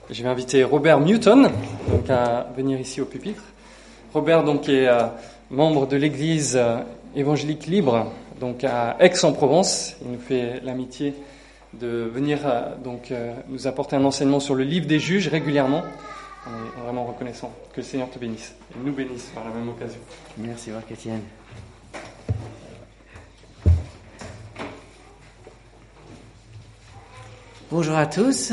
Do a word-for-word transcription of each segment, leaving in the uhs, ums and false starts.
je vais inviter Robert Newton donc, à venir ici au pupitre. Robert donc, est euh, membre de l'église euh, évangélique libre donc, à Aix-en-Provence. Il nous fait l'amitié de venir euh, donc, euh, nous apporter un enseignement sur le livre des juges régulièrement. On est vraiment reconnaissant. Que le Seigneur te bénisse et nous bénisse par la même occasion. Merci Marc-Étienne. Bonjour à tous.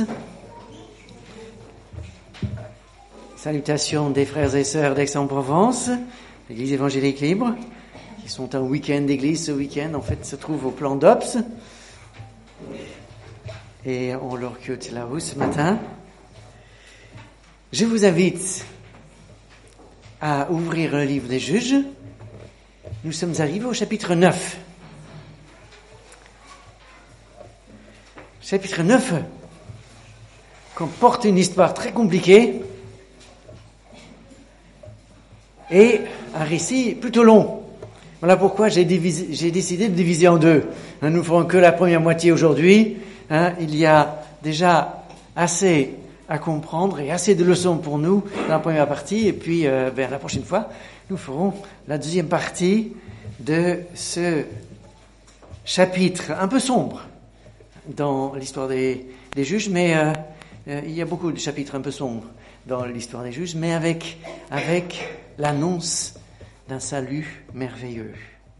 Salutations des frères et sœurs d'Aix-en-Provence, l'église évangélique libre, qui sont un week-end d'église ce week-end, en fait, se trouvent au plan d'Ops. Et on leur quitte là-haut ce matin. Je vous invite à ouvrir le livre des juges. Nous sommes arrivés au chapitre neuf. Chapitre neuf comporte une histoire très compliquée et un récit plutôt long. Voilà pourquoi j'ai, divisé, j'ai décidé de diviser en deux. Hein, nous ne ferons que la première moitié aujourd'hui. Hein, il y a déjà assez à comprendre et assez de leçons pour nous dans la première partie. Et puis, euh, ben, la prochaine fois, nous ferons la deuxième partie de ce chapitre un peu sombre dans l'histoire des, des juges, mais euh, euh, il y a beaucoup de chapitres un peu sombres dans l'histoire des juges, mais avec, avec l'annonce d'un salut merveilleux.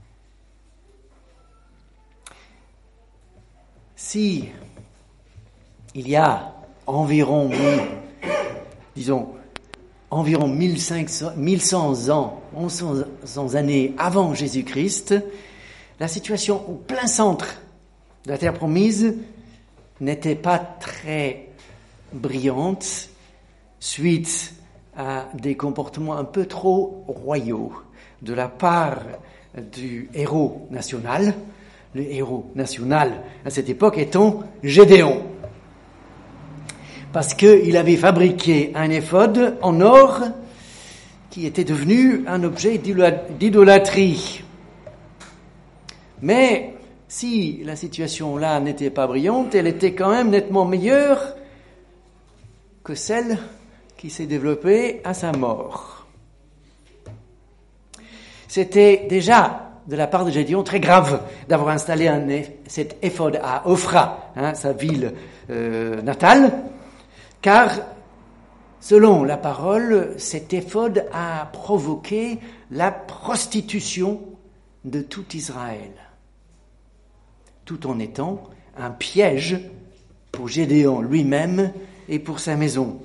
Si il y a environ, disons, environ mille cinq cents, mille cent ans, mille cent années avant Jésus-Christ, la situation au plein centre de la terre promise n'était pas très brillante suite à des comportements un peu trop royaux de la part du héros national. Le héros national à cette époque étant Gédéon. Parce qu'il avait fabriqué un éphod en or qui était devenu un objet d'idolâtrie. Mais si la situation là n'était pas brillante, elle était quand même nettement meilleure que celle qui s'est développée à sa mort. C'était déjà de la part de Gédéon très grave d'avoir installé un, cet éphod à Ophra, hein, sa ville euh, natale, car selon la parole, cet éphod a provoqué la prostitution de tout Israël, tout en étant un piège pour Gédéon lui-même et pour sa maison.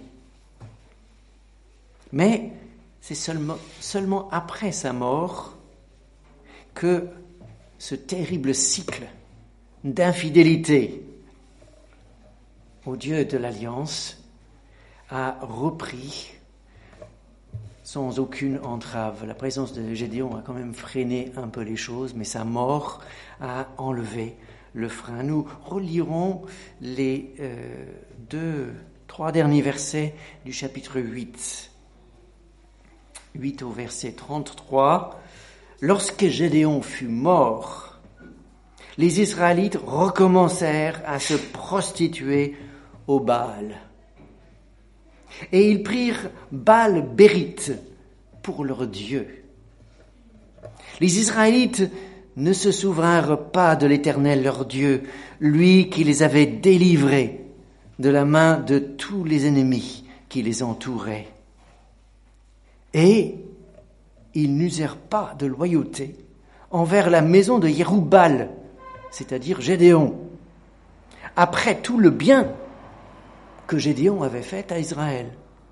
Mais c'est seulement, seulement après sa mort que ce terrible cycle d'infidélité au Dieu de l'Alliance a repris sans aucune entrave. La présence de Gédéon a quand même freiné un peu les choses, mais sa mort a enlevé le frein. Nous relirons les euh, deux, trois derniers versets du chapitre huit. huit au verset trente-trois. Lorsque Gédéon fut mort, les Israélites recommencèrent à se prostituer au Baal. Et ils prirent Baal-Bérith pour leur Dieu. Les Israélites ne se souvinrent pas de l'Éternel leur Dieu, lui qui les avait délivrés de la main de tous les ennemis qui les entouraient. Et ils n'usèrent pas de loyauté envers la maison de Jéroubal, c'est-à-dire Gédéon, après tout le bien que Gédéon avait fait à Israël.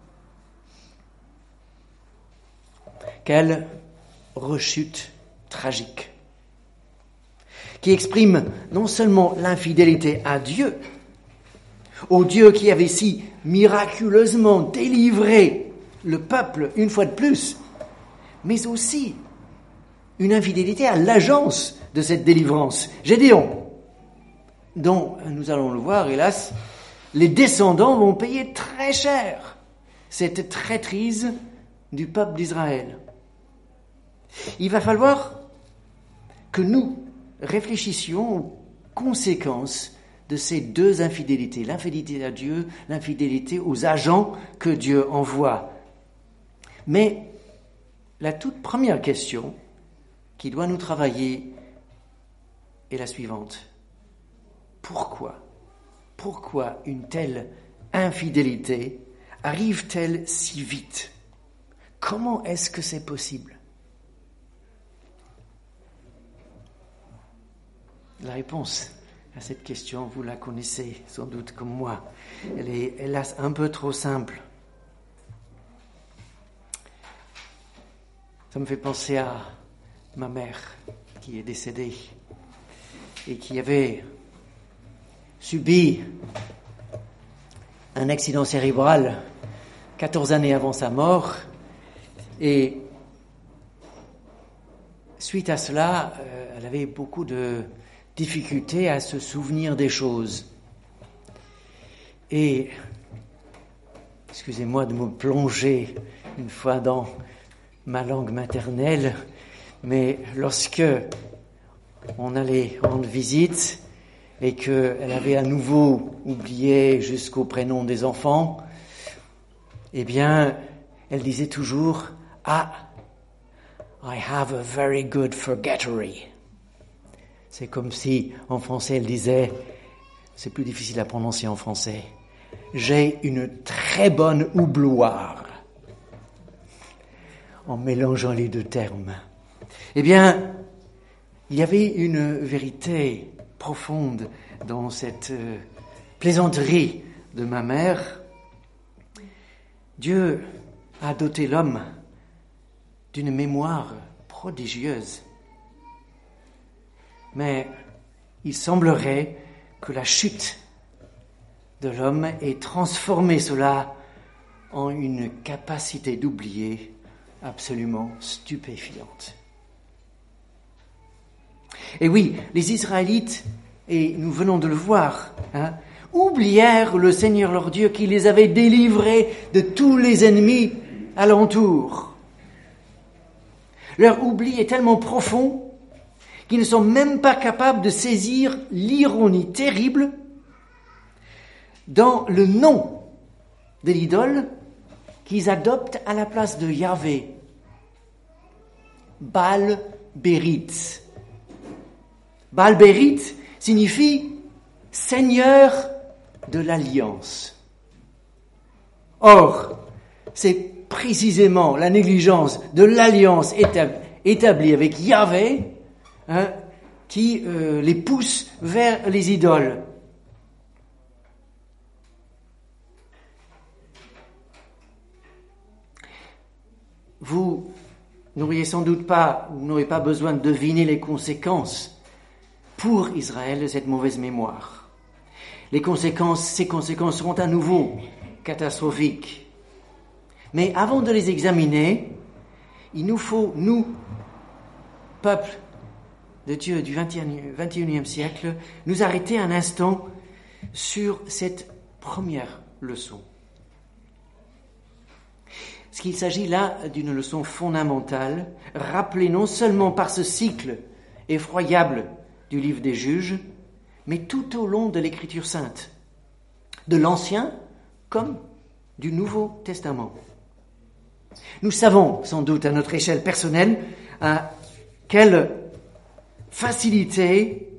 Quelle rechute tragique, qui exprime non seulement l'infidélité à Dieu, au Dieu qui avait si miraculeusement délivré le peuple une fois de plus, mais aussi une infidélité à l'agence de cette délivrance, Gédéon, dont, nous allons le voir, hélas, les descendants vont payer très cher cette traîtrise du peuple d'Israël. Il va falloir que nous réfléchissions aux conséquences de ces deux infidélités, l'infidélité à Dieu, l'infidélité aux agents que Dieu envoie. Mais la toute première question qui doit nous travailler est la suivante. Pourquoi, pourquoi une telle infidélité arrive-t-elle si vite? Comment est-ce que c'est possible? La réponse à cette question, vous la connaissez sans doute comme moi. Elle est hélas un peu trop simple. Ça me fait penser à ma mère qui est décédée et qui avait subi un accident cérébral quatorze années avant sa mort. Et suite à cela, euh, elle avait beaucoup de difficultés à se souvenir des choses. Et, excusez-moi de me plonger une fois dans ma langue maternelle, mais lorsque on allait rendre visite et qu'elle avait à nouveau oublié jusqu'au prénom des enfants, eh bien, elle disait toujours « Ah, I have a very good forgettery ». C'est comme si, en français, elle disait, c'est plus difficile à prononcer en français, « J'ai une très bonne oubloire », en mélangeant les deux termes. Eh bien, il y avait une vérité profonde dans cette euh, plaisanterie de ma mère. Dieu a doté l'homme d'une mémoire prodigieuse. Mais il semblerait que la chute de l'homme ait transformé cela en une capacité d'oublier absolument stupéfiante. Et oui, les Israélites, et nous venons de le voir, hein, oublièrent le Seigneur leur Dieu qui les avait délivrés de tous les ennemis alentour. Leur oubli est tellement profond qu'ils ne sont même pas capables de saisir l'ironie terrible dans le nom de l'idole qu'ils adoptent à la place de Yahvé. Baal Bérith. Baal Bérith signifie Seigneur de l'Alliance. Or, c'est précisément la négligence de l'alliance établie avec Yahvé hein, qui euh, les pousse vers les idoles. Vous n'auriez sans doute pas, vous n'aurez pas besoin de deviner les conséquences pour Israël de cette mauvaise mémoire. Les conséquences, ces conséquences seront à nouveau catastrophiques. Mais avant de les examiner, il nous faut, nous, peuple de Dieu du vingt et unième siècle, nous arrêter un instant sur cette première leçon. Parce qu'il s'agit là d'une leçon fondamentale, rappelée non seulement par ce cycle effroyable du livre des Juges, mais tout au long de l'Écriture sainte, de l'Ancien comme du Nouveau Testament. Nous savons sans doute à notre échelle personnelle à quelle facilité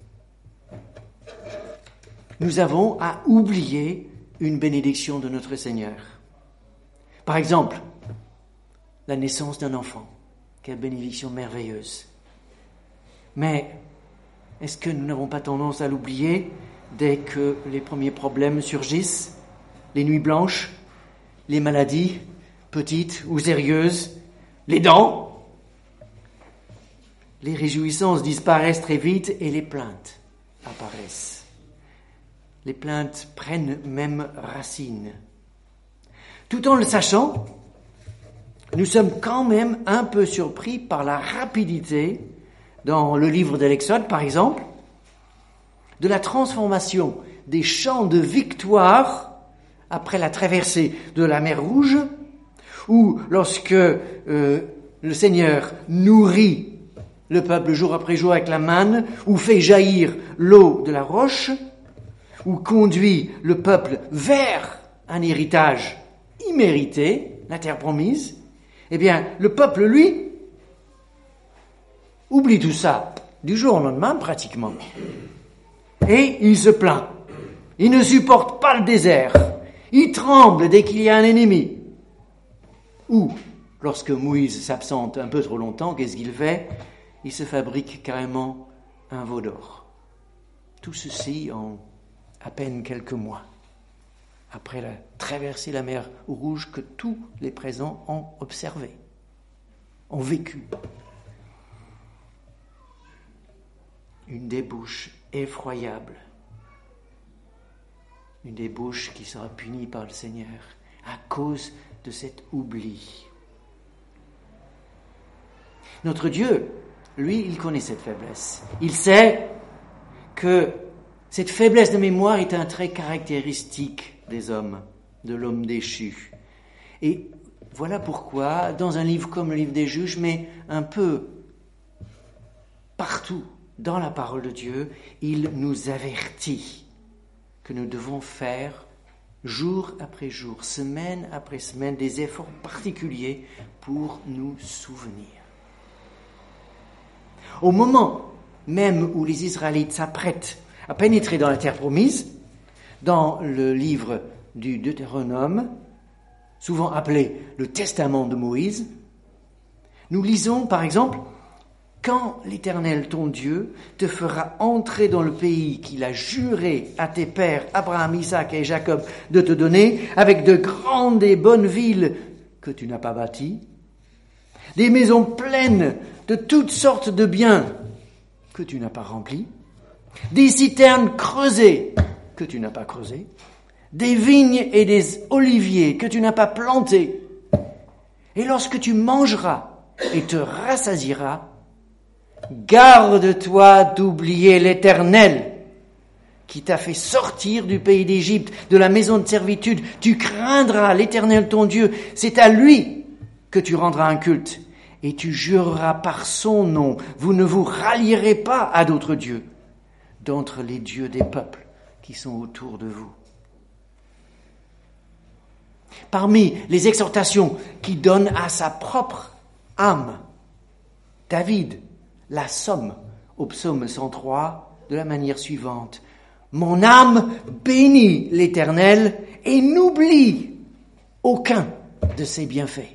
nous avons à oublier une bénédiction de notre Seigneur. Par exemple, la naissance d'un enfant. Quelle bénédiction merveilleuse. Mais est-ce que nous n'avons pas tendance à l'oublier dès que les premiers problèmes surgissent, les nuits blanches, les maladies, petites ou sérieuses, les dents? Les réjouissances disparaissent très vite et les plaintes apparaissent. Les plaintes prennent même racine. Tout en le sachant, nous sommes quand même un peu surpris par la rapidité, dans le livre de l'Exode par exemple, de la transformation des chants de victoire après la traversée de la mer Rouge, ou lorsque euh, le Seigneur nourrit le peuple jour après jour avec la manne, ou fait jaillir l'eau de la roche, ou conduit le peuple vers un héritage immérité, la terre promise, eh bien, le peuple, lui, oublie tout ça du jour au lendemain, pratiquement. Et il se plaint. Il ne supporte pas le désert. Il tremble dès qu'il y a un ennemi. Ou, lorsque Moïse s'absente un peu trop longtemps, qu'est-ce qu'il fait? Il se fabrique carrément un veau d'or. Tout ceci en à peine quelques mois, après la traversée de la mer Rouge que tous les présents ont observé, ont vécu. Une débauche effroyable, une débauche qui sera punie par le Seigneur à cause de cet oubli. Notre Dieu, lui, il connaît cette faiblesse. Il sait que cette faiblesse de mémoire est un trait caractéristique des hommes, de l'homme déchu. Et voilà pourquoi, dans un livre comme le livre des Juges, mais un peu partout dans la parole de Dieu, il nous avertit que nous devons faire jour après jour, semaine après semaine, des efforts particuliers pour nous souvenir. Au moment même où les Israélites s'apprêtent à pénétrer dans la terre promise, dans le livre du Deutéronome, souvent appelé le Testament de Moïse, nous lisons par exemple « Quand l'Éternel ton Dieu te fera entrer dans le pays qu'il a juré à tes pères Abraham, Isaac et Jacob de te donner, avec de grandes et bonnes villes que tu n'as pas bâties, des maisons pleines de toutes sortes de biens que tu n'as pas remplis, des citernes creusées que tu n'as pas creusées, des vignes et des oliviers que tu n'as pas plantés. Et lorsque tu mangeras et te rassasieras, garde-toi d'oublier l'Éternel qui t'a fait sortir du pays d'Égypte, de la maison de servitude. Tu craindras l'Éternel ton Dieu. C'est à lui que tu rendras un culte. Et tu jureras par son nom. Vous ne vous rallierez pas à d'autres dieux, d'entre les dieux des peuples qui sont autour de vous. Parmi les exhortations qui donnent à sa propre âme, David la somme au psaume cent trois de la manière suivante. Mon âme bénit l'Éternel et n'oublie aucun de ses bienfaits.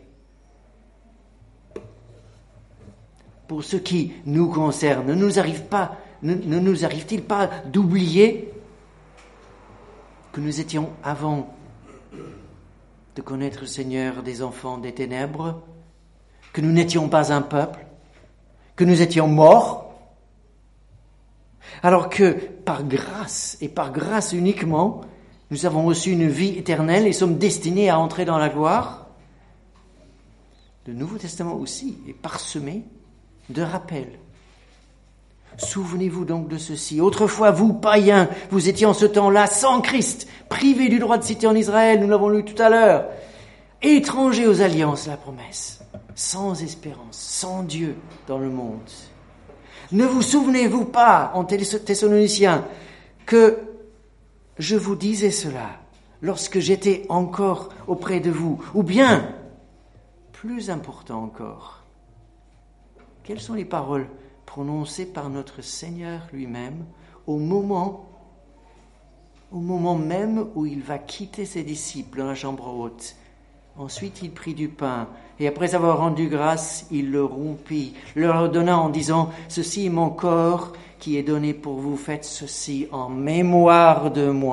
Pour ce qui nous concerne, ne nous arrive pas, ne, ne nous arrive-t-il pas d'oublier que nous étions, avant de connaître le Seigneur, des enfants des ténèbres, que nous n'étions pas un peuple, que nous étions morts, alors que par grâce et par grâce uniquement, nous avons reçu une vie éternelle et sommes destinés à entrer dans la gloire. Le Nouveau Testament aussi est parsemé de rappels. Souvenez-vous donc de ceci. Autrefois, vous, païens, vous étiez en ce temps-là sans Christ, privés du droit de cité en Israël, nous l'avons lu tout à l'heure, étrangers aux alliances, la promesse, sans espérance, sans Dieu dans le monde. Ne vous souvenez-vous pas, en Thessaloniciens, que je vous disais cela lorsque j'étais encore auprès de vous, ou bien, plus important encore, quelles sont les paroles prononcées par notre Seigneur lui-même au moment, au moment même où il va quitter ses disciples dans la chambre haute? Ensuite, il prit du pain, et après avoir rendu grâce, il le rompit, leur donna en disant « Ceci est mon corps qui est donné pour vous, faites ceci en mémoire de moi. »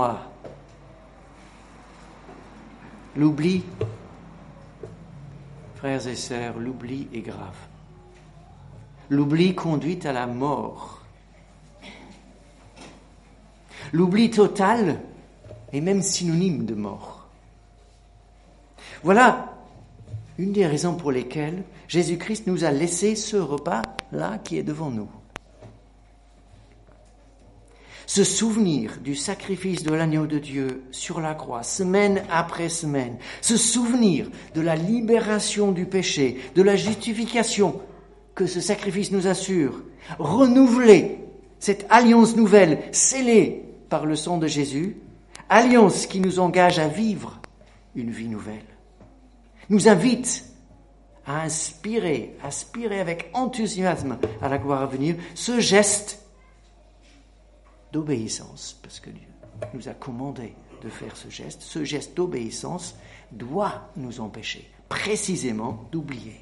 L'oubli, frères et sœurs, l'oubli est grave. L'oubli conduit à la mort. L'oubli total est même synonyme de mort. Voilà une des raisons pour lesquelles Jésus-Christ nous a laissé ce repas-là qui est devant nous. Se souvenir du sacrifice de l'agneau de Dieu sur la croix, semaine après semaine. Se souvenir de la libération du péché, de la justification que ce sacrifice nous assure. Renouveler cette alliance nouvelle, scellée par le sang de Jésus, alliance qui nous engage à vivre une vie nouvelle, nous invite à inspirer, aspirer avec enthousiasme à la gloire à venir, ce geste d'obéissance, parce que Dieu nous a commandé de faire ce geste, ce geste d'obéissance doit nous empêcher précisément d'oublier.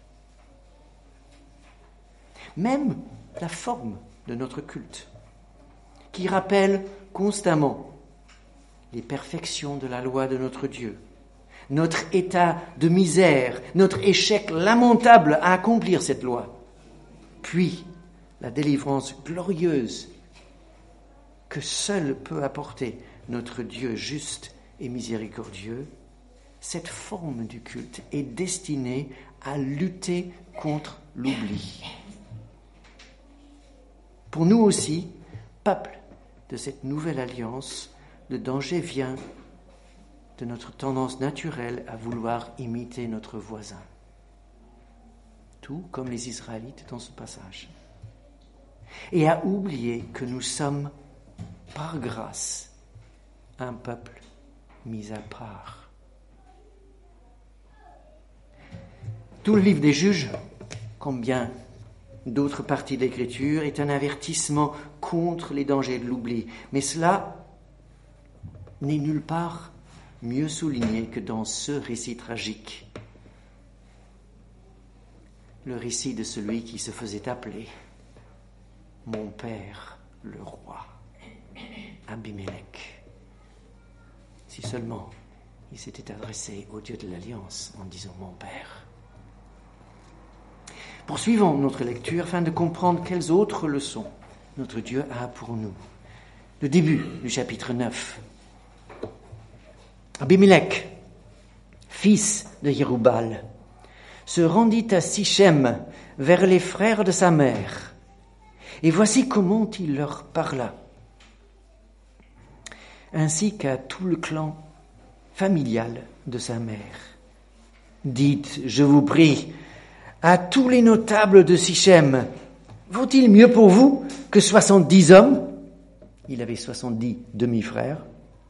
Même la forme de notre culte, qui rappelle constamment les perfections de la loi de notre Dieu, notre état de misère, notre échec lamentable à accomplir cette loi, puis la délivrance glorieuse que seul peut apporter notre Dieu juste et miséricordieux. Cette forme du culte est destinée à lutter contre l'oubli. Pour nous aussi, peuple de cette nouvelle alliance, le danger vient de notre tendance naturelle à vouloir imiter notre voisin, tout comme les Israélites dans ce passage, et à oublier que nous sommes, par grâce, un peuple mis à part. Tout le livre des Juges, comme bien d'autres parties de l'Écriture, est un avertissement contre les dangers de l'oubli. Mais cela n'est nulle part mieux souligné que dans ce récit tragique. Le récit de celui qui se faisait appeler mon père le roi, Abimélec. Si seulement il s'était adressé au Dieu de l'Alliance en disant mon père. Poursuivons notre lecture afin de comprendre quelles autres leçons notre Dieu a pour nous. Le début du chapitre neuf. Abimélec, fils de Jéroubal, se rendit à Sichem vers les frères de sa mère. Et voici comment il leur parla, ainsi qu'à tout le clan familial de sa mère. Dites, je vous prie, à tous les notables de Sichem, vaut-il mieux pour vous que soixante-dix hommes? Il avait soixante-dix demi-frères.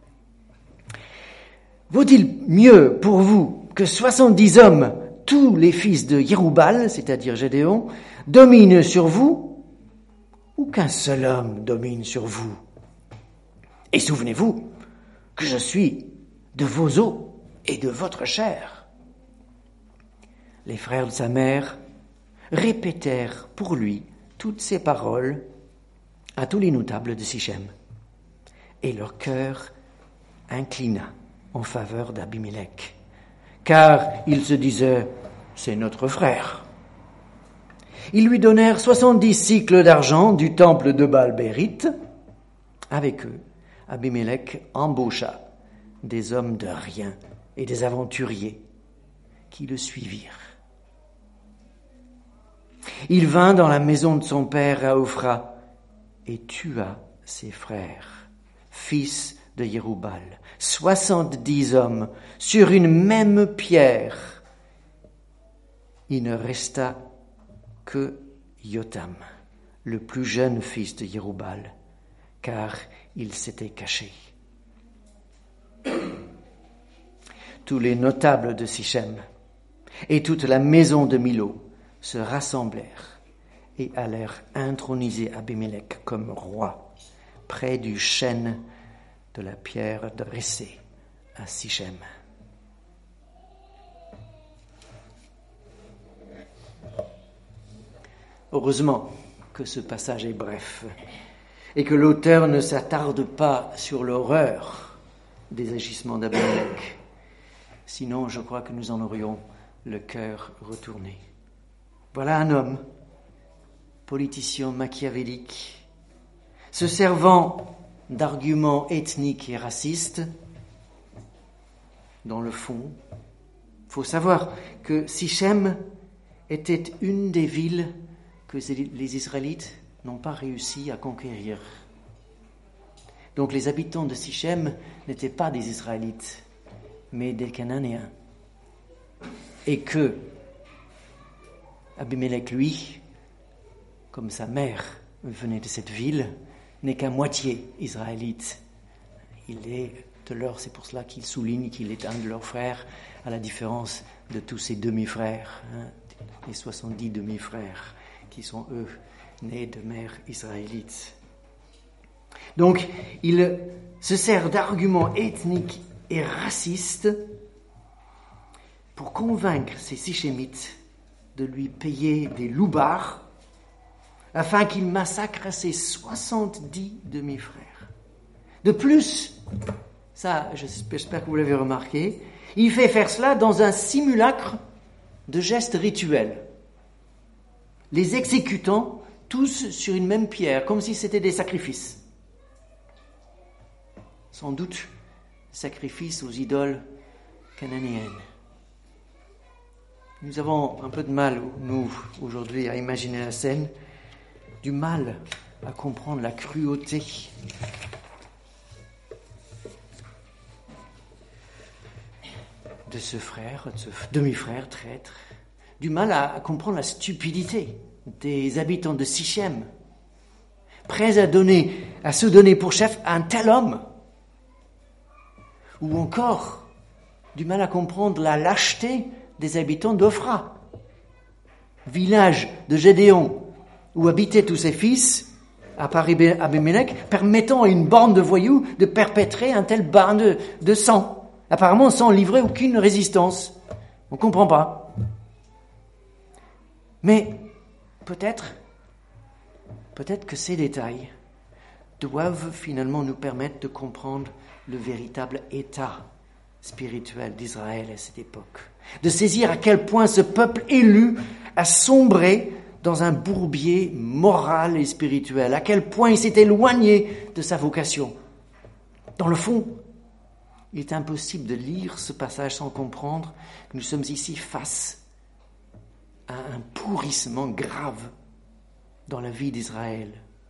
Vaut-il mieux pour vous que soixante-dix hommes, tous les fils de Jéroubal, c'est-à-dire Gédéon, dominent sur vous, ou qu'un seul homme domine sur vous? Et souvenez-vous que je suis de vos os et de votre chair. Les frères de sa mère répétèrent pour lui toutes ces paroles à tous les notables de Sichem, et leur cœur inclina en faveur d'Abimélec, car ils se disaient, c'est notre frère. Ils lui donnèrent soixante-dix cycles d'argent du temple de Baal-Bérith. Avec eux, Abimélec embaucha des hommes de rien et des aventuriers qui le suivirent. Il vint dans la maison de son père à Ophra et tua ses frères, fils de Jéroubal, soixante-dix hommes sur une même pierre. Il ne resta que Jotam, le plus jeune fils de Jéroubal, car il s'était caché. Tous les notables de Sichem et toute la maison de Milo se rassemblèrent et allèrent introniser Abimélec comme roi près du chêne de la pierre dressée à Sichem. Heureusement que ce passage est bref et que l'auteur ne s'attarde pas sur l'horreur des agissements d'Abimélec. Sinon, je crois que nous en aurions le cœur retourné. Voilà un homme, politicien machiavélique, se servant d'arguments ethniques et racistes. Dans le fond, il faut savoir que Sichem était une des villes que les Israélites n'ont pas réussi à conquérir. Donc les habitants de Sichem n'étaient pas des Israélites, mais des Cananéens. Et que Abimélec, lui, comme sa mère venait de cette ville, n'est qu'à moitié israélite. Il est de leur, c'est pour cela qu'il souligne qu'il est un de leurs frères, à la différence de tous ses demi-frères, hein, les soixante-dix demi-frères, qui sont eux nés de mère israélite. Donc, il se sert d'arguments ethniques et racistes pour convaincre ces Sichémites de lui payer des loubards afin qu'il massacre ses soixante-dix demi-frères. De plus, ça, j'espère que vous l'avez remarqué, il fait faire cela dans un simulacre de gestes rituels, les exécutant tous sur une même pierre, comme si c'était des sacrifices. Sans doute, sacrifices aux idoles cananéennes. Nous avons un peu de mal, nous, aujourd'hui, à imaginer la scène, du mal à comprendre la cruauté de ce frère, de ce demi-frère traître, du mal à comprendre la stupidité des habitants de Sichem, prêts à donner, à se donner pour chef à un tel homme, ou encore du mal à comprendre la lâcheté des habitants d'Ophra, village de Gédéon, où habitaient tous ses fils, à part Abimélec, permettant à une bande de voyous de perpétrer un tel bain de, de sang, apparemment sans livrer aucune résistance. On ne comprend pas. Mais peut-être, peut-être que ces détails doivent finalement nous permettre de comprendre le véritable état spirituel d'Israël à cette époque, de saisir à quel point ce peuple élu a sombré dans un bourbier moral et spirituel, à quel point il s'est éloigné de sa vocation. Dans le fond, il est impossible de lire ce passage sans comprendre que nous sommes ici face à un pourrissement grave dans la vie d'Israël.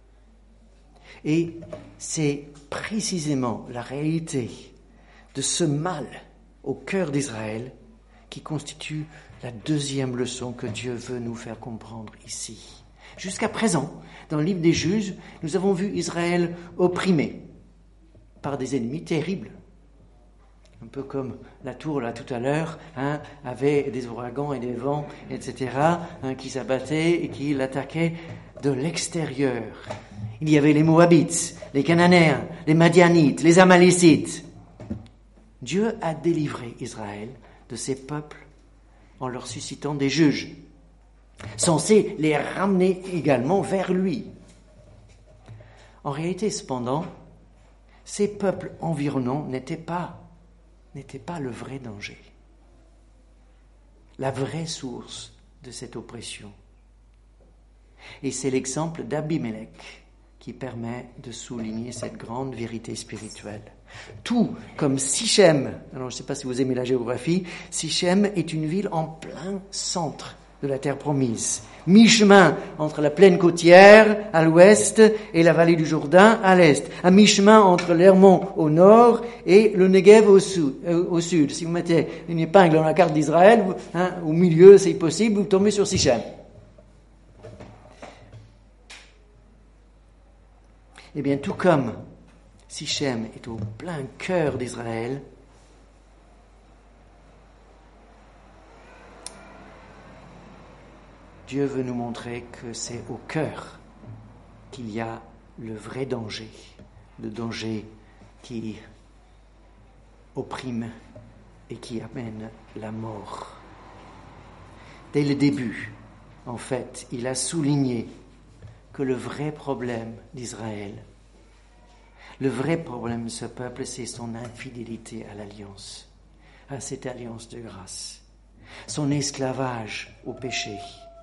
Et c'est précisément la réalité de ce mal au cœur d'Israël qui constitue la deuxième leçon que Dieu veut nous faire comprendre ici. Jusqu'à présent, dans le livre des Juges, nous avons vu Israël opprimé par des ennemis terribles. Un peu comme la tour, là, tout à l'heure, hein, avait des ouragans et des vents, et cetera, hein, qui s'abattaient et qui l'attaquaient de l'extérieur. Il y avait les Moabites, les Cananéens, les Madianites, les Amalécites. Dieu a délivré Israël de ces peuples en leur suscitant des juges, censés les ramener également vers lui. En réalité, cependant, ces peuples environnants n'étaient pas n'était pas le vrai danger, la vraie source de cette oppression. Et c'est l'exemple d'Abimélec qui permet de souligner cette grande vérité spirituelle. Tout comme Sichem, alors je ne sais pas si vous aimez la géographie, Sichem est une ville en plein centre de la terre promise, mi-chemin entre la plaine côtière à l'ouest et la vallée du Jourdain à l'est, à mi-chemin entre l'Hermon au nord et le Negev au sud. Euh, au sud. Si vous mettez une épingle dans la carte d'Israël, vous, hein, au milieu, c'est possible, vous tombez sur Sichem. Eh bien, tout comme Sichem est au plein cœur d'Israël, Dieu veut nous montrer que c'est au cœur qu'il y a le vrai danger, le danger qui opprime et qui amène la mort. Dès le début, en fait, il a souligné que le vrai problème d'Israël, le vrai problème de ce peuple, c'est son infidélité à l'alliance, à cette alliance de grâce, son esclavage au péché.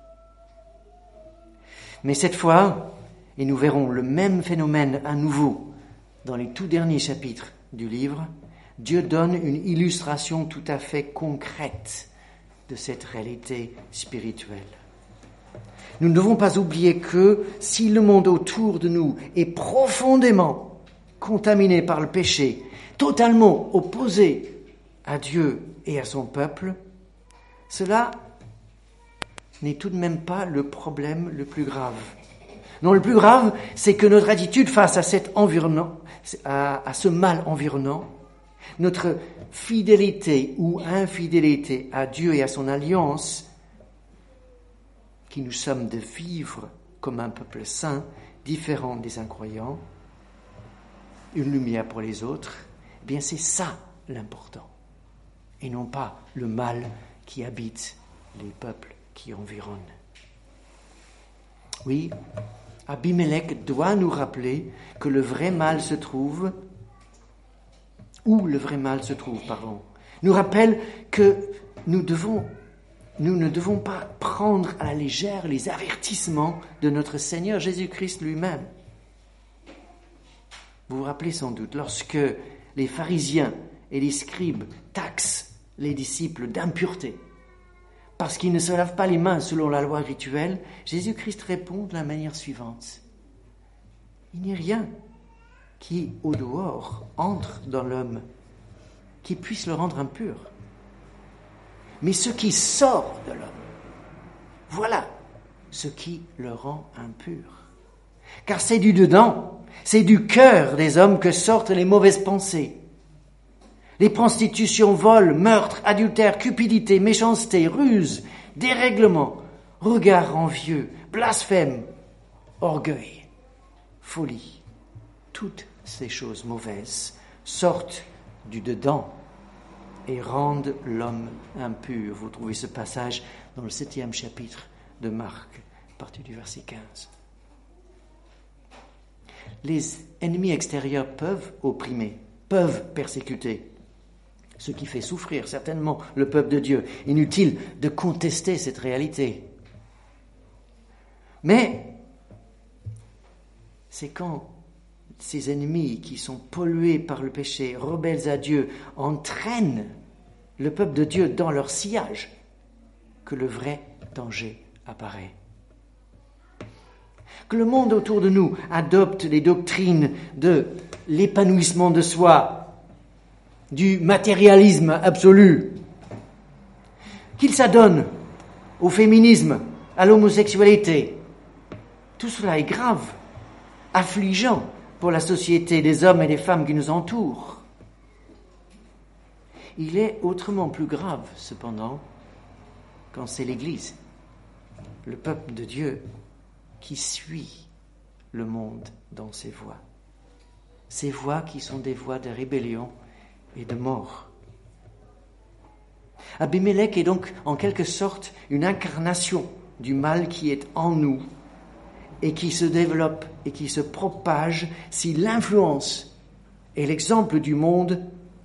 Mais cette fois, et nous verrons le même phénomène à nouveau dans les tout derniers chapitres du livre, Dieu donne une illustration tout à fait concrète de cette réalité spirituelle. Nous ne devons pas oublier que si le monde autour de nous est profondément contaminé par le péché, totalement opposé à Dieu et à son peuple, cela n'est tout de même pas le problème le plus grave. Non, le plus grave, c'est que notre attitude face à cet environnement, à, à ce mal environnant, notre fidélité ou infidélité à Dieu et à son alliance, qui nous sommes de vivre comme un peuple saint, différent des incroyants, une lumière pour les autres, eh bien c'est ça l'important, et non pas le mal qui habite les peuples qui environnent. Oui, Abimelech doit nous rappeler que le vrai mal se trouve, où le vrai mal se trouve, pardon, nous rappelle que nous devons, nous ne devons pas prendre à la légère les avertissements de notre Seigneur Jésus-Christ lui-même. Vous vous rappelez sans doute, lorsque les pharisiens et les scribes taxent les disciples d'impureté, parce qu'ils ne se lavent pas les mains selon la loi rituelle, Jésus-Christ répond de la manière suivante. Il n'y a rien qui, au dehors, entre dans l'homme, qui puisse le rendre impur. Mais ce qui sort de l'homme, voilà ce qui le rend impur. Car c'est du dedans, c'est du cœur des hommes que sortent les mauvaises pensées. Les prostitutions, vols, meurtres, adultères, cupidité, méchanceté, ruse, dérèglement, regard envieux, blasphème, orgueil, folie. Toutes ces choses mauvaises sortent du dedans et rendent l'homme impur. Vous trouvez ce passage dans le septième chapitre de Marc, à partir du verset quinze. Les ennemis extérieurs peuvent opprimer, peuvent persécuter, ce qui fait souffrir certainement le peuple de Dieu. Inutile de contester cette réalité. Mais c'est quand ces ennemis qui sont pollués par le péché, rebelles à Dieu, entraînent le peuple de Dieu dans leur sillage que le vrai danger apparaît. Que le monde autour de nous adopte les doctrines de l'épanouissement de soi, du matérialisme absolu, qu'il s'adonne au féminisme, à l'homosexualité. Tout cela est grave, affligeant pour la société des hommes et des femmes qui nous entourent. Il est autrement plus grave, cependant, quand c'est l'Église, le peuple de Dieu, qui suit le monde dans ses voies. Ces voies qui sont des voies de rébellion et de mort. Abimelech est donc en quelque sorte une incarnation du mal qui est en nous et qui se développe et qui se propage si l'influence et l'exemple du monde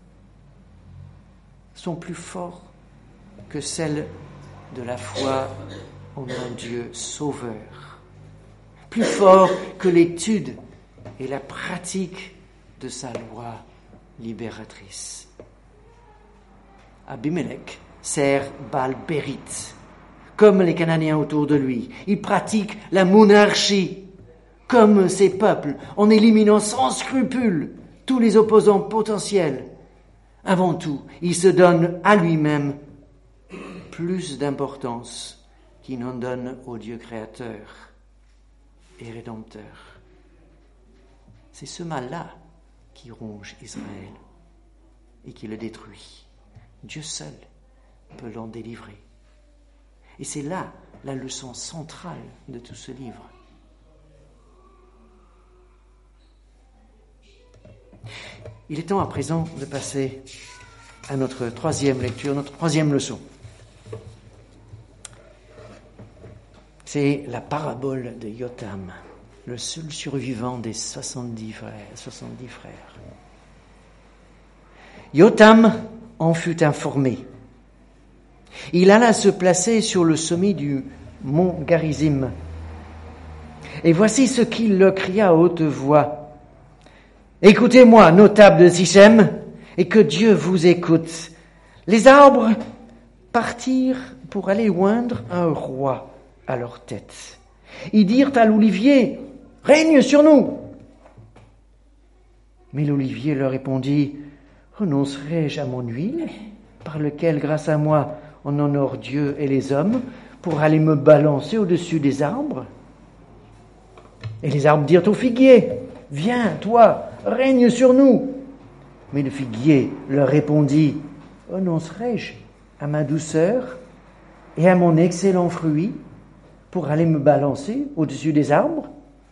sont plus forts que celle de la foi en un Dieu sauveur, plus fort que l'étude et la pratique de sa loi libératrice. Abimelech sert Baal-Bérith, comme les Cananéens autour de lui. Il pratique la monarchie, comme ces peuples, en éliminant sans scrupule tous les opposants potentiels. Avant tout, il se donne à lui-même plus d'importance qu'il n'en donne au Dieu créateur et rédempteur. C'est ce mal-là qui ronge Israël et qui le détruit. Dieu seul peut l'en délivrer. Et c'est là la leçon centrale de tout ce livre. Il est temps à présent de passer à notre troisième lecture, notre troisième leçon. C'est la parabole de Yotam, le seul survivant des soixante-dix frères. soixante-dix frères. Yotam en fut informé. Il alla se placer sur le sommet du mont Garizim. Et voici ce qu'il leur cria à haute voix. « Écoutez-moi, notables de Sichem, et que Dieu vous écoute. Les arbres partirent pour aller oindre un roi à leur tête. Ils dirent à l'olivier, « Règne sur nous !» Mais l'olivier leur répondit, « Renoncerai-je à mon huile, par lequel, grâce à moi, on honore Dieu et les hommes, pour aller me balancer au-dessus des arbres ?» Et les arbres dirent au figuier, « Viens, toi, règne sur nous. » Mais le figuier leur répondit, « Renoncerai-je à ma douceur et à mon excellent fruit pour aller me balancer au-dessus des arbres ?»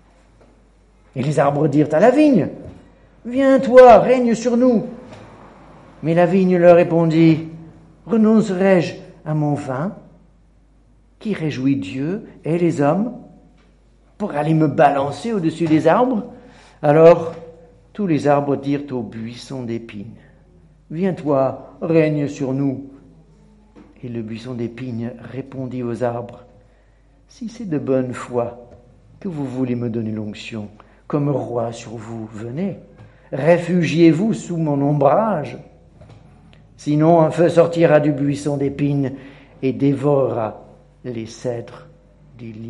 Et les arbres dirent à la vigne, « Viens, toi, règne sur nous. » Mais la vigne leur répondit, « Renoncerai-je à mon vin qui réjouit Dieu et les hommes pour aller me balancer au-dessus des arbres ?» Alors tous les arbres dirent au buisson d'épines, « Viens-toi, règne sur nous. » Et le buisson d'épines répondit aux arbres, « Si c'est de bonne foi que vous voulez me donner l'onction comme roi sur vous, venez, réfugiez-vous sous mon ombrage. Sinon un feu sortira du buisson d'épines et dévorera les cèdres du Liban. »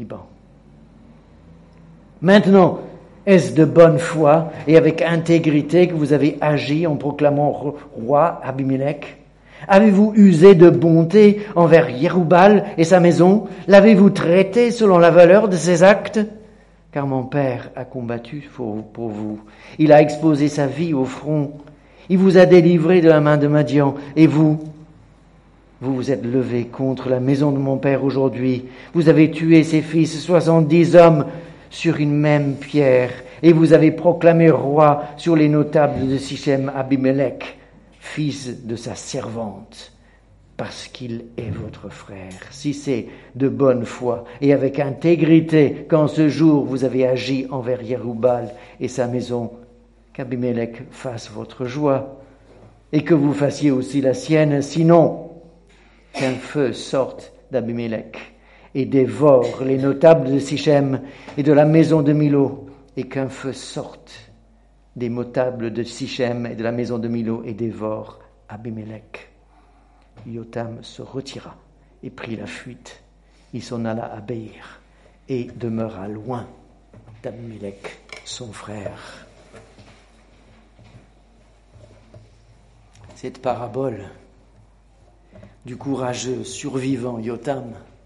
Maintenant, est-ce de bonne foi et avec intégrité que vous avez agi en proclamant roi Abimélec? Avez-vous usé de bonté envers Yérubal et sa maison? L'avez-vous traité selon la valeur de ses actes? Car mon père a combattu pour vous. Il a exposé sa vie au front. Il vous a délivré de la main de Madian. Et vous, vous vous êtes levé contre la maison de mon père aujourd'hui. Vous avez tué ses fils, soixante-dix hommes, sur une même pierre, et vous avez proclamé roi sur les notables de Sichem Abimélec, fils de sa servante, parce qu'il est votre frère. Si c'est de bonne foi et avec intégrité qu'en ce jour vous avez agi envers Yérubal et sa maison, qu'Abimélec fasse votre joie, et que vous fassiez aussi la sienne, sinon qu'un feu sorte d'Abimélec et dévore les notables de Sichem et de la maison de Milo, et qu'un feu sorte des notables de Sichem et de la maison de Milo et dévore Abimélec. Yotam se retira et prit la fuite. Il s'en alla à Béir et demeura loin d'Abimélec, son frère. Cette parabole du courageux survivant Yotam,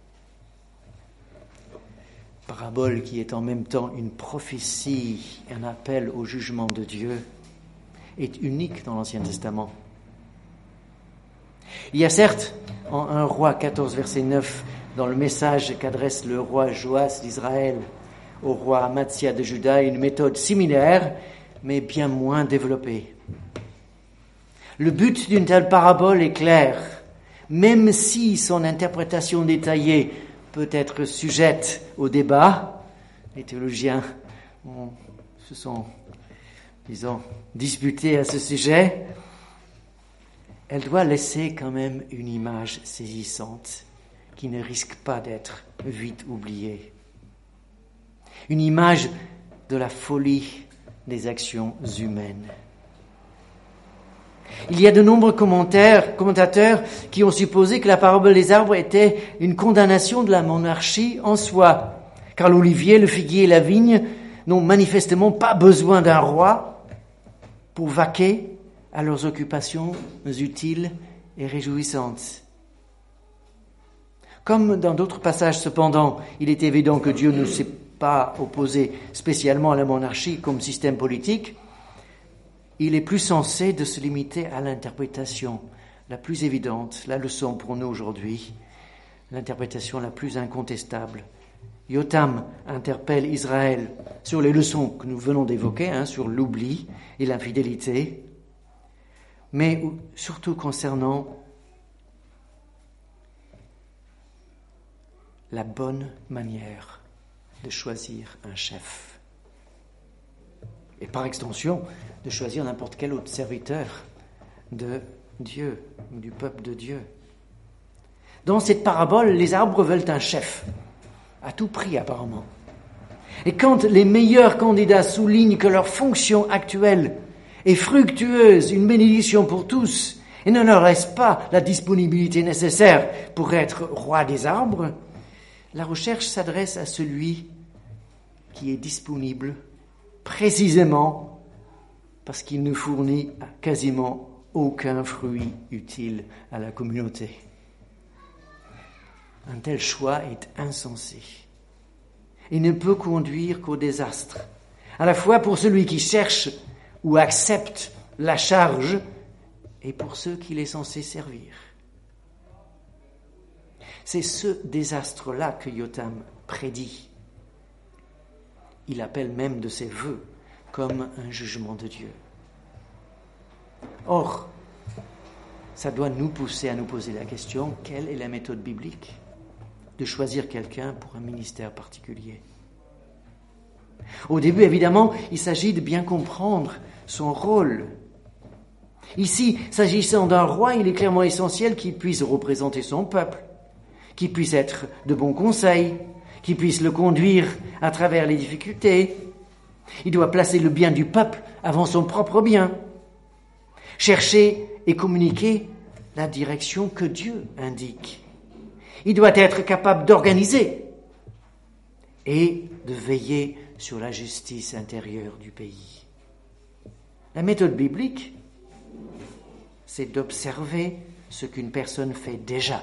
parabole qui est en même temps une prophétie, un appel au jugement de Dieu, est unique dans l'Ancien Testament. Il y a certes, en un roi quatorze, verset neuf, dans le message qu'adresse le roi Joas d'Israël au roi Amatzia de Juda, une méthode similaire, mais bien moins développée. Le but d'une telle parabole est clair, même si son interprétation détaillée peut être sujette au débat. Les théologiens ont, se sont, disons, disputés à ce sujet. Elle doit laisser quand même une image saisissante qui ne risque pas d'être vite oubliée. Une image de la folie des actions humaines. Il y a de nombreux commentaires, commentateurs qui ont supposé que la parabole des arbres était une condamnation de la monarchie en soi, car l'olivier, le figuier et la vigne n'ont manifestement pas besoin d'un roi pour vaquer à leurs occupations utiles et réjouissantes. Comme dans d'autres passages, cependant, il est évident que Dieu ne s'est pas opposé spécialement à la monarchie comme système politique. Il est plus sensé de se limiter à l'interprétation la plus évidente, la leçon pour nous aujourd'hui, l'interprétation la plus incontestable. Yotam interpelle Israël sur les leçons que nous venons d'évoquer, hein, sur l'oubli et l'infidélité, mais surtout concernant la bonne manière de choisir un chef. Et par extension, de choisir n'importe quel autre serviteur de Dieu, du peuple de Dieu. Dans cette parabole, les arbres veulent un chef, à tout prix apparemment. Et quand les meilleurs candidats soulignent que leur fonction actuelle est fructueuse, une bénédiction pour tous, et ne leur laisse pas la disponibilité nécessaire pour être roi des arbres, la recherche s'adresse à celui qui est disponible précisément parce qu'il ne fournit quasiment aucun fruit utile à la communauté. Un tel choix est insensé. et ne peut conduire qu'au désastre, à la fois pour celui qui cherche ou accepte la charge et pour ceux qu'il est censé servir. C'est ce désastre-là que Yotam prédit. Il appelle même de ses vœux comme un jugement de Dieu. Or, ça doit nous pousser à nous poser la question, quelle est la méthode biblique de choisir quelqu'un pour un ministère particulier? Au début, évidemment, il s'agit de bien comprendre son rôle. Ici, s'agissant d'un roi, il est clairement essentiel qu'il puisse représenter son peuple, qu'il puisse être de bons conseils, qu'il puisse le conduire à travers les difficultés. Il doit placer le bien du peuple avant son propre bien, chercher et communiquer la direction que Dieu indique. Il doit être capable d'organiser et de veiller sur la justice intérieure du pays. La méthode biblique, c'est d'observer ce qu'une personne fait déjà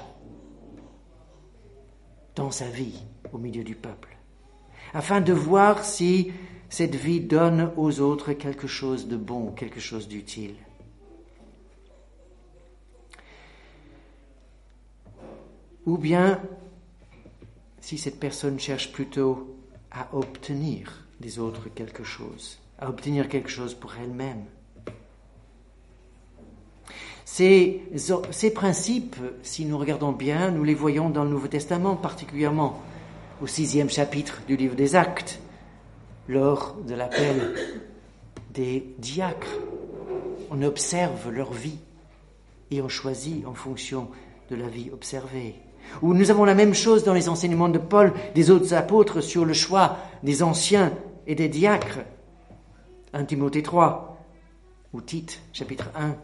dans sa vie au milieu du peuple, afin de voir si cette vie donne aux autres quelque chose de bon, quelque chose d'utile. Ou bien, si cette personne cherche plutôt à obtenir des autres quelque chose, à obtenir quelque chose pour elle-même. Ces, ces principes, si nous regardons bien, nous les voyons dans le Nouveau Testament, particulièrement au sixième chapitre du livre des Actes, lors de l'appel des diacres. On observe leur vie et on choisit en fonction de la vie observée. Où nous avons la même chose dans les enseignements de Paul, des autres apôtres, sur le choix des anciens et des diacres. un Timothée trois, ou Tite, chapitre un.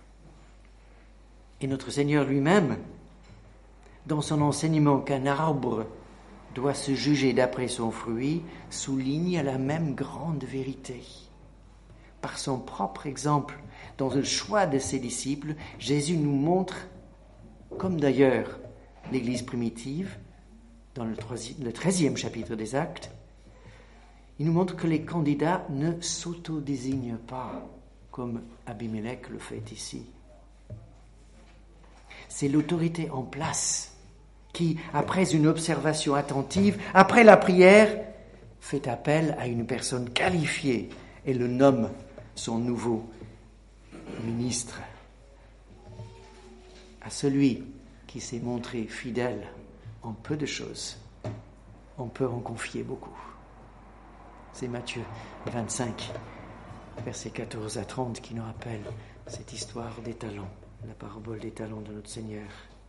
Et notre Seigneur lui-même, dans son enseignement qu'un arbre doit se juger d'après son fruit, souligne la même grande vérité. Par son propre exemple, dans le choix de ses disciples, Jésus nous montre, comme d'ailleurs l'Église primitive, dans le treizième chapitre des Actes, il nous montre que les candidats ne s'auto-désignent pas, comme Abimelech le fait ici. C'est l'autorité en place qui, après une observation attentive, après la prière, fait appel à une personne qualifiée et le nomme son nouveau ministre. À celui qui s'est montré fidèle en peu de choses, on peut en confier beaucoup. C'est Matthieu vingt-cinq, versets quatorze à trente, qui nous rappelle cette histoire des talents, la parabole des talents de notre Seigneur.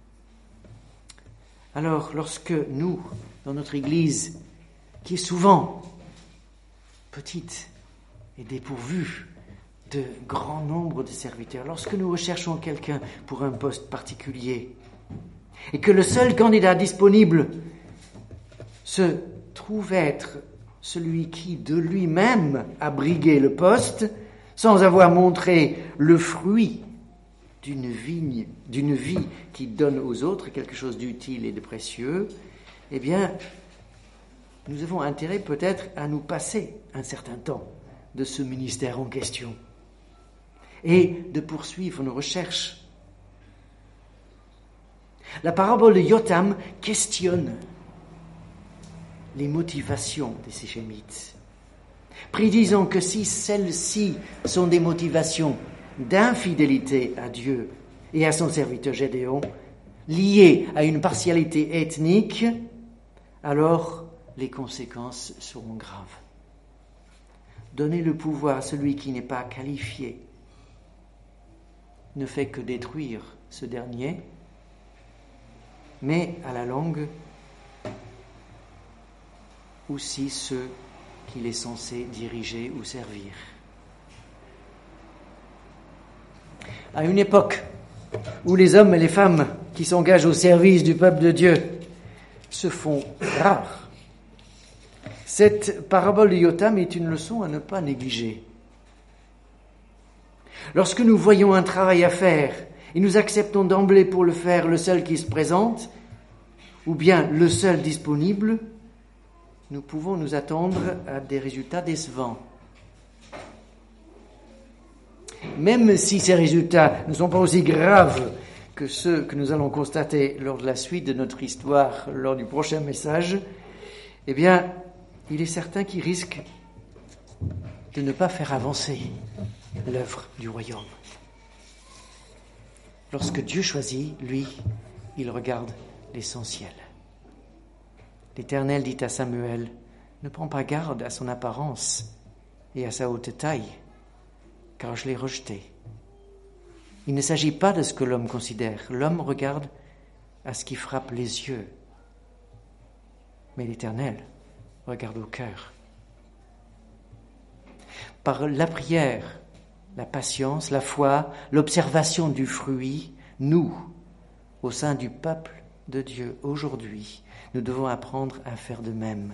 Alors, lorsque nous, dans notre Église, qui est souvent petite et dépourvue de grand nombre de serviteurs, lorsque nous recherchons quelqu'un pour un poste particulier, et que le seul candidat disponible se trouve être celui qui de lui-même a brigué le poste, sans avoir montré le fruit d'une vigne, d'une vie qui donne aux autres quelque chose d'utile et de précieux, eh bien, nous avons intérêt peut-être à nous passer un certain temps de ce ministère en question et de poursuivre nos recherches. La parabole de Yotam questionne les motivations des Sichémites, prédisant que si celles-ci sont des motivations d'infidélité à Dieu et à son serviteur Gédéon, liées à une partialité ethnique, alors les conséquences seront graves. Donner le pouvoir à celui qui n'est pas qualifié ne fait que détruire ce dernier, mais à la longue, aussi ceux qu'il est censé diriger ou servir. À une époque où les hommes et les femmes qui s'engagent au service du peuple de Dieu se font rares, cette parabole de Yotam est une leçon à ne pas négliger. Lorsque nous voyons un travail à faire et nous acceptons d'emblée pour le faire le seul qui se présente, ou bien le seul disponible, nous pouvons nous attendre à des résultats décevants. Même si ces résultats ne sont pas aussi graves que ceux que nous allons constater lors de la suite de notre histoire, lors du prochain message, eh bien, il est certain qu'ils risquent de ne pas faire avancer l'œuvre du royaume. Lorsque Dieu choisit, lui, il regarde l'essentiel. L'Éternel dit à Samuel, « Ne prends pas garde à son apparence et à sa haute taille, car je l'ai rejeté. » Il ne s'agit pas de ce que l'homme considère. L'homme regarde à ce qui frappe les yeux. Mais l'Éternel regarde au cœur. Par la prière, la patience, la foi, l'observation du fruit, nous, au sein du peuple de Dieu aujourd'hui, nous devons apprendre à faire de même.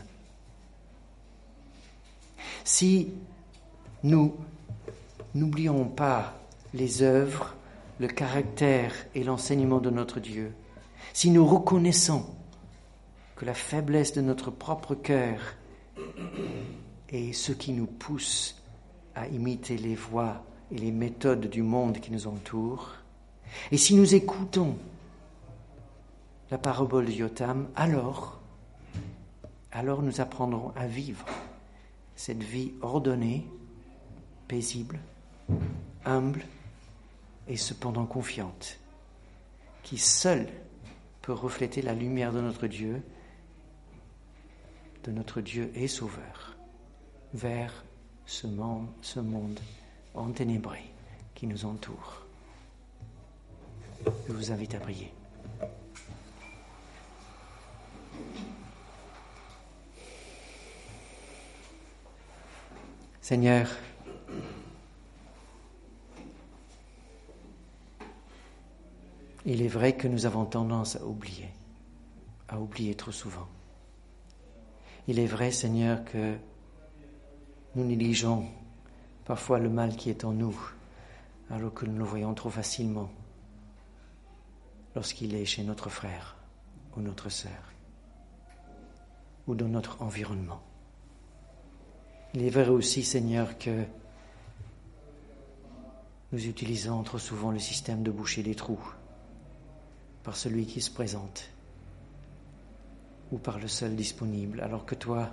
Si nous n'oublions pas les œuvres, le caractère et l'enseignement de notre Dieu, si nous reconnaissons que la faiblesse de notre propre cœur est ce qui nous pousse à imiter les voies et les méthodes du monde qui nous entoure, et si nous écoutons la parabole de Jotham, alors, alors nous apprendrons à vivre cette vie ordonnée, paisible, humble et cependant confiante, qui seule peut refléter la lumière de notre Dieu, de notre Dieu et Sauveur, vers ce monde, ce monde enténébré qui nous entoure. Je vous invite à prier. Seigneur, il est vrai que nous avons tendance à oublier, à oublier trop souvent. Il est vrai, Seigneur, que nous négligeons parfois le mal qui est en nous, alors que nous le voyons trop facilement lorsqu'il est chez notre frère ou notre sœur, ou dans notre environnement. Il est vrai aussi, Seigneur, que nous utilisons trop souvent le système de boucher les trous par celui qui se présente ou par le seul disponible, alors que toi,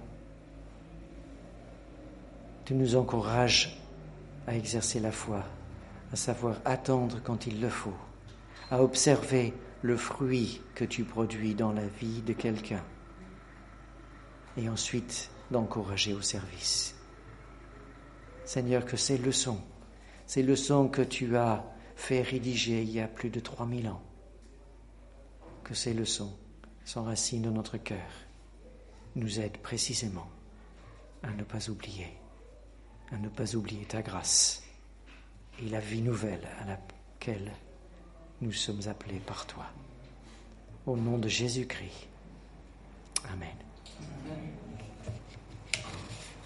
tu nous encourages à exercer la foi, à savoir attendre quand il le faut, à observer le fruit que tu produis dans la vie de quelqu'un et ensuite d'encourager au service. Seigneur, que ces leçons, ces leçons que tu as fait rédiger il y a plus de trois mille ans, que ces leçons s'enracinent dans notre cœur, nous aident précisément à ne pas oublier, à ne pas oublier ta grâce et la vie nouvelle à laquelle nous sommes appelés par toi. Au nom de Jésus-Christ. Amen. Amen.